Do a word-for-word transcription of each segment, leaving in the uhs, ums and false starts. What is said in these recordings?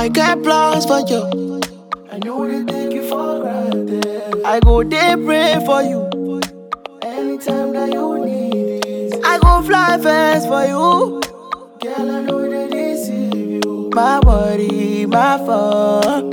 I get plans for you. I know they take you for granted. I go there pray for you. Anytime that you need it, I go fly fast for you. girl, I know they deceive you. My body, my fault.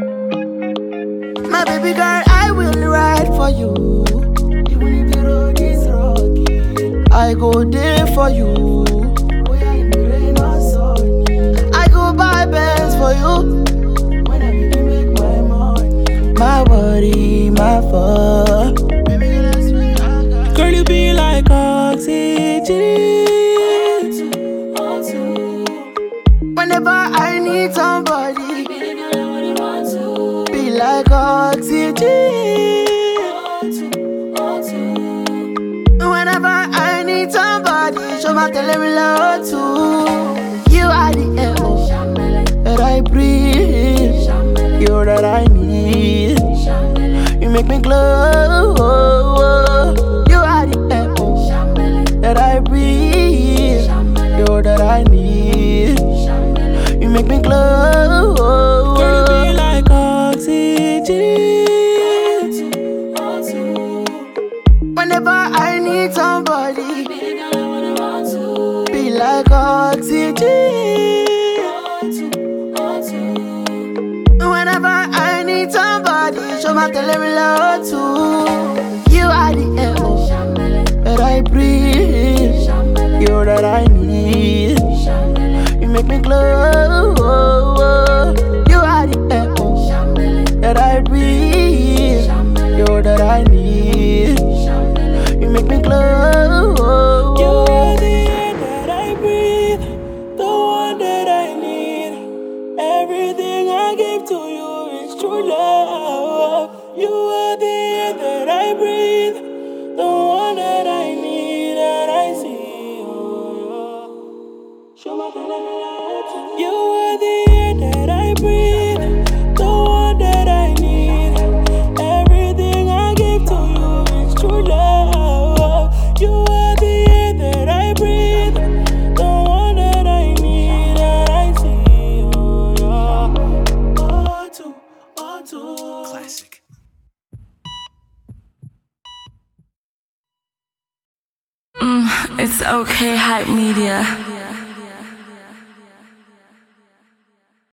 My baby girl, I will ride for you. Even if the road is rocky, I go there for you. we are in the rain or sunny. I go buy bands for you. When I make you make my money, My body, my fault. baby, girl, I swear I got Girl, you be like oxygen. want to. Whenever I need somebody, Baby girl, I really want to. be like oxygen. Want to, want to. Whenever I need somebody, show my me love too. You are the air oh, Shambele, that I breathe. shambele, You're that I need. shambele, You make me glow. You are the air oh, shambele, that I breathe. You're that I need. shambele. You make me glow. Girl, you be like oxygen. Want to. Whenever I need somebody, Baby girl, I wanna want to. be like oxygen. Want to, want to. Whenever I need somebody, show my me love too. You are the air oh, Shambele, that I breathe. shambele, You're that I need. shambele, You make me glow. You are the air oh, shambele, that I breathe. You're that I need. shambele. You make me glow. You are the air that I breathe, the one that I need. Everything I give to you is true love. You are the air that I breathe, the one that I need and I see. Oh, yeah. Show my love. You are the air that I breathe, the one that I need. Everything I give to you is true love. You are the air that I breathe, the one that I need and I see. Oh, yeah. Oh, two, oh, two. Classic. It's okay, hype media.